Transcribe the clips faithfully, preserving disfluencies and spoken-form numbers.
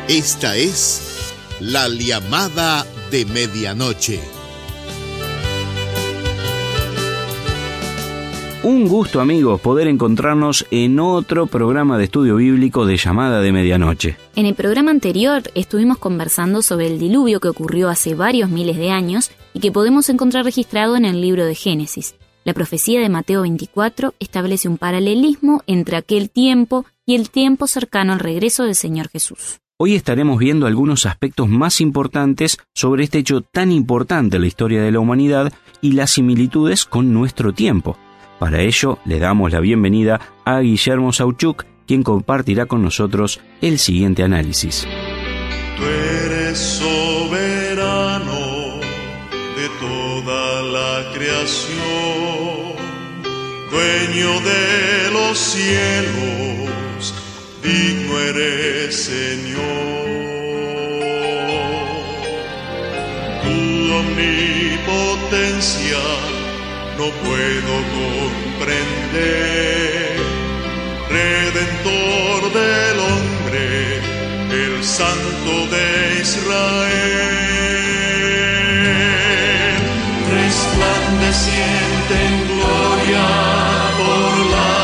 Esta es La Llamada de Medianoche. Un gusto, amigos, poder encontrarnos en otro programa de estudio bíblico de Llamada de Medianoche. En el programa anterior estuvimos conversando sobre el diluvio que ocurrió hace varios miles de años y que podemos encontrar registrado en el libro de Génesis. La profecía de Mateo veinticuatro establece un paralelismo entre aquel tiempo y el tiempo cercano al regreso del Señor Jesús. Hoy estaremos viendo algunos aspectos más importantes sobre este hecho tan importante en la historia de la humanidad y las similitudes con nuestro tiempo. Para ello, le damos la bienvenida a Guillermo Sauchuk, quien compartirá con nosotros el siguiente análisis. Tú eres soberano de toda la creación, dueño de los cielos, digno eres, Señor. Tu omnipotencia no puedo comprender, Redentor del hombre, el Santo de Israel, resplandeciente en gloria por la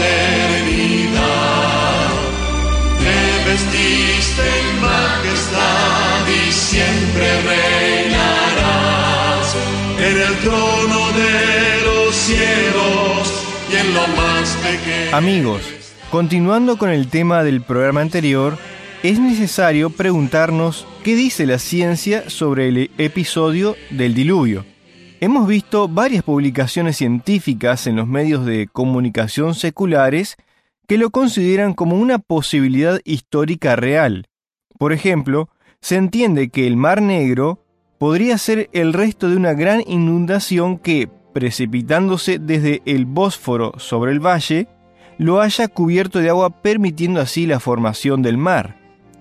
eternidad, te vestiste en majestad y siempre reinarás en el trono de los cielos y en lo más pequeño. Amigos, continuando con el tema del programa anterior, es necesario preguntarnos qué dice la ciencia sobre el episodio del diluvio. Hemos visto varias publicaciones científicas en los medios de comunicación seculares que lo consideran como una posibilidad histórica real. Por ejemplo, se entiende que el Mar Negro podría ser el resto de una gran inundación que, precipitándose desde el Bósforo sobre el valle, lo haya cubierto de agua, permitiendo así la formación del mar.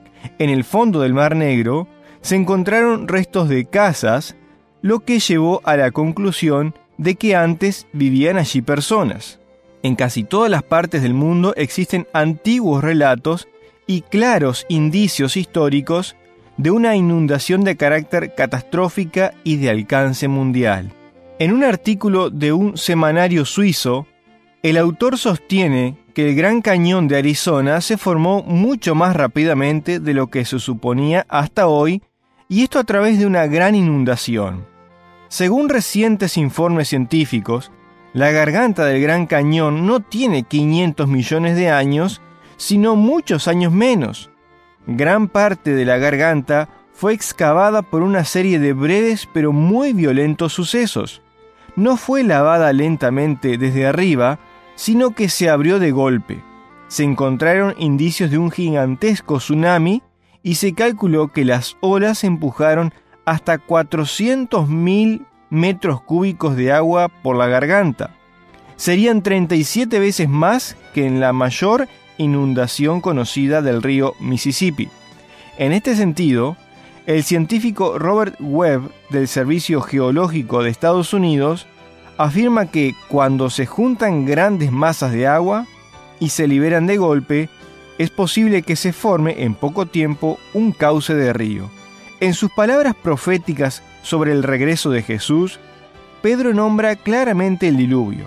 En el fondo del Mar Negro se encontraron restos de casas, lo que llevó a la conclusión de que antes vivían allí personas. En casi todas las partes del mundo existen antiguos relatos y claros indicios históricos de una inundación de carácter catastrófica y de alcance mundial. En un artículo de un semanario suizo, el autor sostiene que el Gran Cañón de Arizona se formó mucho más rápidamente de lo que se suponía hasta hoy, y esto a través de una gran inundación. Según recientes informes científicos, la garganta del Gran Cañón no tiene quinientos millones de años, sino muchos años menos. Gran parte de la garganta fue excavada por una serie de breves pero muy violentos sucesos. No fue lavada lentamente desde arriba, sino que se abrió de golpe. Se encontraron indicios de un gigantesco tsunami y se calculó que las olas empujaron hasta cuatrocientos mil metros cúbicos de agua por la garganta. Serían treinta y siete veces más que en la mayor inundación conocida del río Mississippi. En este sentido, el científico Robert Webb del Servicio Geológico de Estados Unidos afirma que cuando se juntan grandes masas de agua y se liberan de golpe, es posible que se forme en poco tiempo un cauce de río. En sus palabras proféticas sobre el regreso de Jesús, Pedro nombra claramente el diluvio.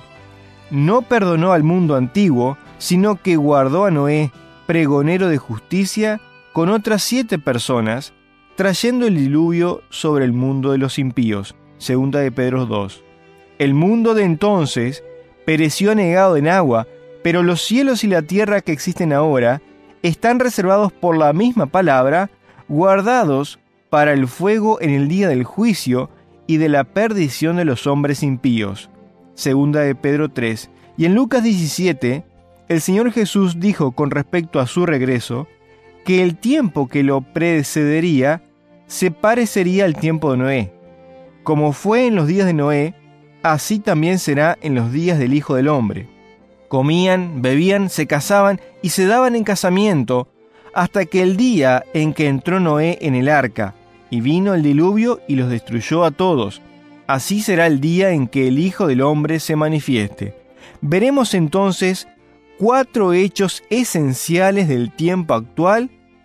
No perdonó al mundo antiguo, sino que guardó a Noé, pregonero de justicia, con otras siete personas, trayendo el diluvio sobre el mundo de los impíos. Segunda de Pedro dos. El mundo de entonces pereció anegado en agua, pero los cielos y la tierra que existen ahora están reservados por la misma palabra, guardados para el fuego en el día del juicio y de la perdición de los hombres impíos. Segunda de Pedro tres. Y en Lucas diecisiete, el Señor Jesús dijo con respecto a su regreso, que el tiempo que lo precedería se parecería al tiempo de Noé. Como fue en los días de Noé, así también será en los días del Hijo del Hombre. Comían, bebían, se casaban y se daban en casamiento, hasta que el día en que entró Noé en el arca, y vino el diluvio y los destruyó a todos. Así será el día en que el Hijo del Hombre se manifieste. Veremos entonces cuatro hechos esenciales del tiempo actual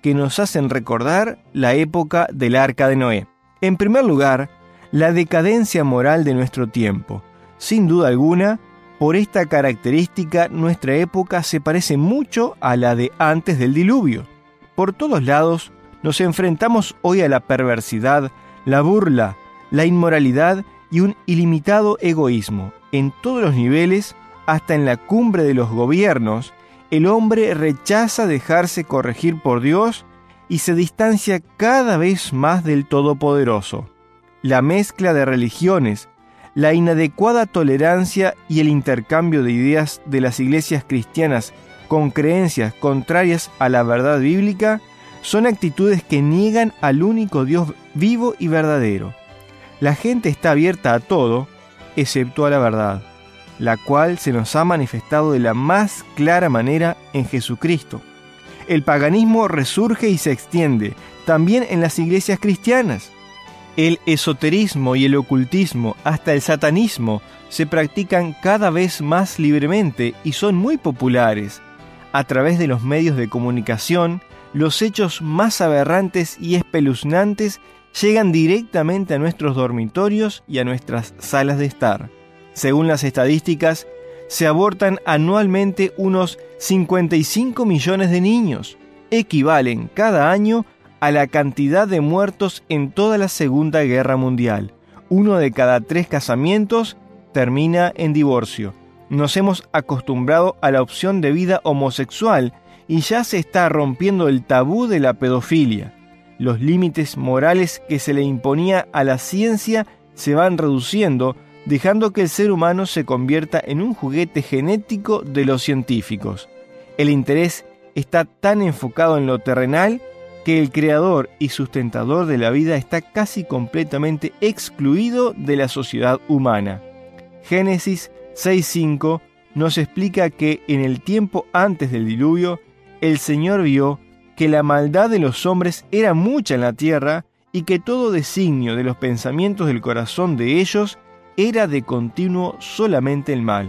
que nos hacen recordar la época del Arca de Noé. En primer lugar, la decadencia moral de nuestro tiempo. Sin duda alguna, por esta característica, nuestra época se parece mucho a la de antes del diluvio. Por todos lados, nos enfrentamos hoy a la perversidad, la burla, la inmoralidad y un ilimitado egoísmo. En todos los niveles, hasta en la cumbre de los gobiernos, el hombre rechaza dejarse corregir por Dios y se distancia cada vez más del Todopoderoso. La mezcla de religiones, la inadecuada tolerancia y el intercambio de ideas de las iglesias cristianas con creencias contrarias a la verdad bíblica son actitudes que niegan al único Dios vivo y verdadero. La gente está abierta a todo, excepto a la verdad, la cual se nos ha manifestado de la más clara manera en Jesucristo. El paganismo resurge y se extiende, también en las iglesias cristianas. El esoterismo y el ocultismo, hasta el satanismo, se practican cada vez más libremente y son muy populares. A través de los medios de comunicación, los hechos más aberrantes y espeluznantes llegan directamente a nuestros dormitorios y a nuestras salas de estar. Según las estadísticas, se abortan anualmente unos cincuenta y cinco millones de niños. Equivalen cada año a la cantidad de muertos en toda la Segunda Guerra Mundial. Uno de cada tres casamientos termina en divorcio. Nos hemos acostumbrado a la opción de vida homosexual y ya se está rompiendo el tabú de la pedofilia. Los límites morales que se le imponía a la ciencia se van reduciendo, dejando que el ser humano se convierta en un juguete genético de los científicos. El interés está tan enfocado en lo terrenal que el creador y sustentador de la vida está casi completamente excluido de la sociedad humana. Génesis seis cinco nos explica que en el tiempo antes del diluvio, el Señor vio que la maldad de los hombres era mucha en la tierra y que todo designio de los pensamientos del corazón de ellos era de continuo solamente el mal.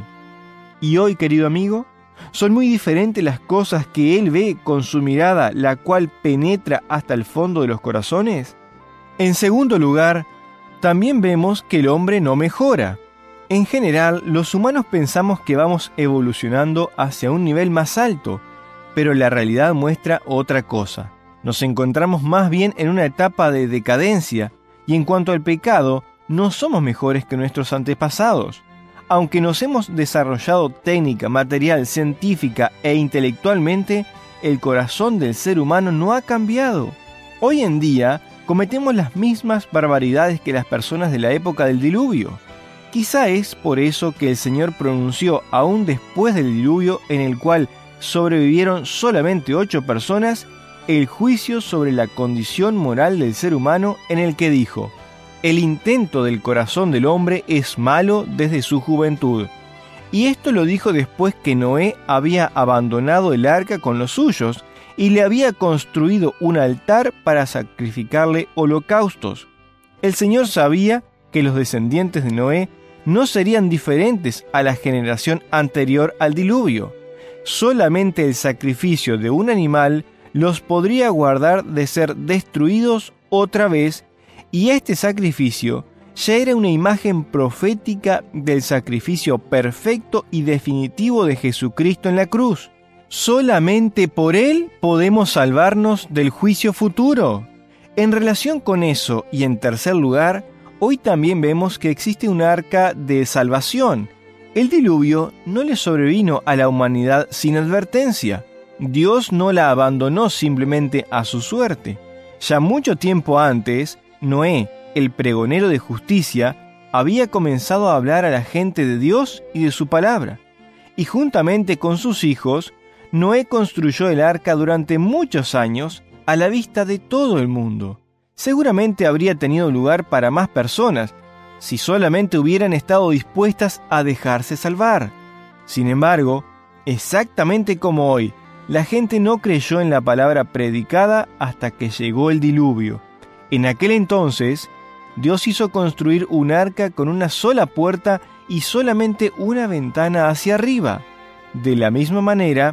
Y hoy, querido amigo, son muy diferentes las cosas que Él ve con su mirada, la cual penetra hasta el fondo de los corazones. En segundo lugar, también vemos que el hombre no mejora. En general, los humanos pensamos que vamos evolucionando hacia un nivel más alto, pero la realidad muestra otra cosa. Nos encontramos más bien en una etapa de decadencia, y en cuanto al pecado, no somos mejores que nuestros antepasados. Aunque nos hemos desarrollado técnica, material, científica e intelectualmente, el corazón del ser humano no ha cambiado. Hoy en día cometemos las mismas barbaridades que las personas de la época del diluvio. Quizá es por eso que el Señor pronunció aún después del diluvio, en el cual sobrevivieron solamente ocho personas, el juicio sobre la condición moral del ser humano, en el que dijo: el intento del corazón del hombre es malo desde su juventud. Y esto lo dijo después que Noé había abandonado el arca con los suyos y le había construido un altar para sacrificarle holocaustos. El Señor sabía que los descendientes de Noé no serían diferentes a la generación anterior al diluvio. Solamente el sacrificio de un animal los podría guardar de ser destruidos otra vez, y este sacrificio ya era una imagen profética del sacrificio perfecto y definitivo de Jesucristo en la cruz. Solamente por Él podemos salvarnos del juicio futuro. En relación con eso, y en tercer lugar, hoy también vemos que existe un arca de salvación. El diluvio no le sobrevino a la humanidad sin advertencia. Dios no la abandonó simplemente a su suerte. Ya mucho tiempo antes, Noé, el pregonero de justicia, había comenzado a hablar a la gente de Dios y de su palabra. Y juntamente con sus hijos, Noé construyó el arca durante muchos años a la vista de todo el mundo. Seguramente habría tenido lugar para más personas, si solamente hubieran estado dispuestas a dejarse salvar. Sin embargo, exactamente como hoy, la gente no creyó en la palabra predicada hasta que llegó el diluvio. En aquel entonces, Dios hizo construir un arca con una sola puerta y solamente una ventana hacia arriba. De la misma manera,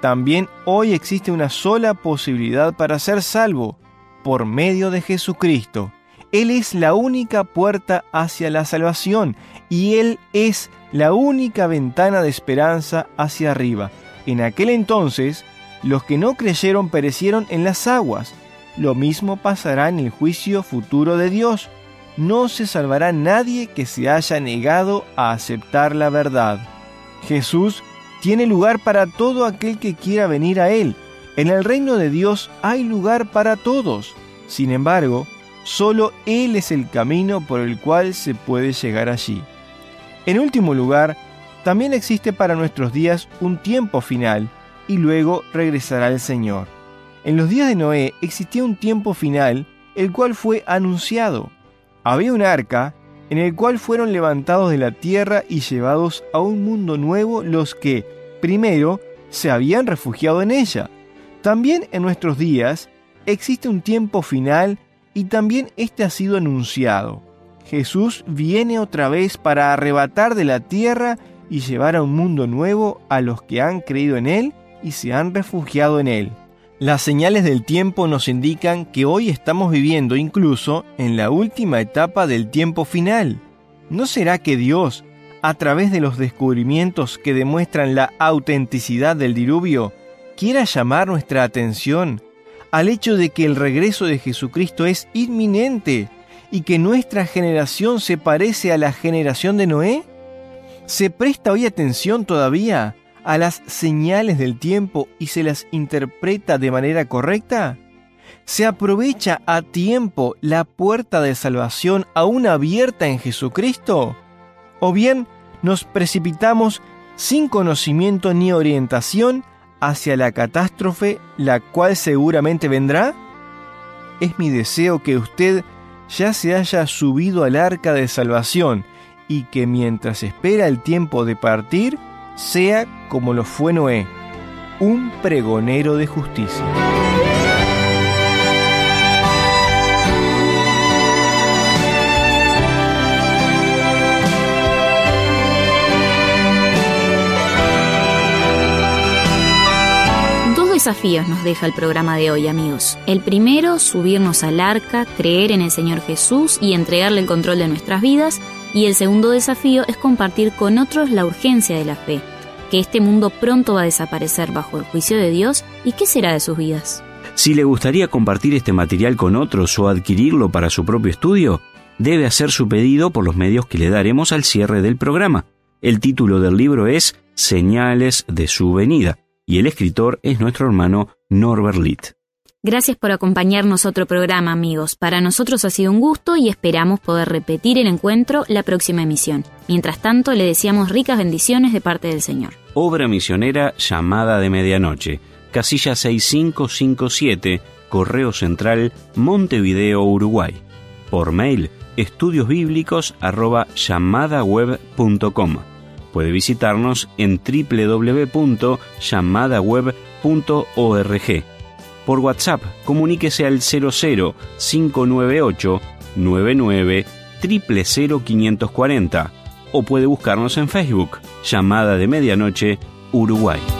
también hoy existe una sola posibilidad para ser salvo, por medio de Jesucristo. Él es la única puerta hacia la salvación y Él es la única ventana de esperanza hacia arriba. En aquel entonces, los que no creyeron perecieron en las aguas. Lo mismo pasará en el juicio futuro de Dios. No se salvará nadie que se haya negado a aceptar la verdad. Jesús tiene lugar para todo aquel que quiera venir a Él. En el reino de Dios hay lugar para todos. Sin embargo, solo Él es el camino por el cual se puede llegar allí. En último lugar, también existe para nuestros días un tiempo final, y luego regresará el Señor. En los días de Noé existía un tiempo final, el cual fue anunciado. Había un arca, en el cual fueron levantados de la tierra y llevados a un mundo nuevo los que, primero, se habían refugiado en ella. También en nuestros días existe un tiempo final y también este ha sido anunciado. Jesús viene otra vez para arrebatar de la tierra y llevar a un mundo nuevo a los que han creído en Él y se han refugiado en Él. Las señales del tiempo nos indican que hoy estamos viviendo incluso en la última etapa del tiempo final. ¿No será que Dios, a través de los descubrimientos que demuestran la autenticidad del diluvio, quiera llamar nuestra atención al hecho de que el regreso de Jesucristo es inminente y que nuestra generación se parece a la generación de Noé? ¿Se presta hoy atención todavía a las señales del tiempo y se las interpreta de manera correcta? ¿Se aprovecha a tiempo la puerta de salvación aún abierta en Jesucristo? ¿O bien nos precipitamos sin conocimiento ni orientación hacia la catástrofe, la cual seguramente vendrá? Es mi deseo que usted ya se haya subido al arca de salvación y que mientras espera el tiempo de partir, sea como lo fue Noé, un pregonero de justicia. Dos desafíos nos deja el programa de hoy, amigos. El primero, subirnos al arca, creer en el Señor Jesús y entregarle el control de nuestras vidas. Y el segundo desafío es compartir con otros la urgencia de la fe, que este mundo pronto va a desaparecer bajo el juicio de Dios, ¿y qué será de sus vidas? Si le gustaría compartir este material con otros o adquirirlo para su propio estudio, debe hacer su pedido por los medios que le daremos al cierre del programa. El título del libro es Señales de su venida, y el escritor es nuestro hermano Norbert Litt. Gracias por acompañarnos a otro programa, amigos. Para nosotros ha sido un gusto y esperamos poder repetir el encuentro la próxima emisión. Mientras tanto, le deseamos ricas bendiciones de parte del Señor. Obra misionera Llamada de Medianoche, casilla seis cinco cinco siete, Correo Central, Montevideo, Uruguay. Por mail, estudiosbíblicos arroba llamadaweb punto com. Puede visitarnos en doble u doble u doble u punto llamadaweb punto org. Por WhatsApp, comuníquese al cero cero cinco nueve ocho nueve nueve cero cero cero cinco cuatro cero o puede buscarnos en Facebook, Llamada de Medianoche, Uruguay.